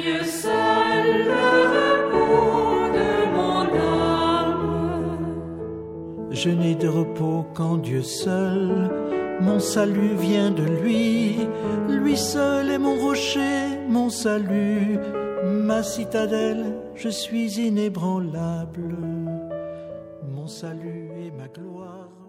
Dieu seul, le repos de mon âme. Je n'ai de repos qu'en Dieu seul, mon salut vient de lui. Lui seul est mon rocher, mon salut, ma citadelle, je suis inébranlable. Mon salut et ma gloire.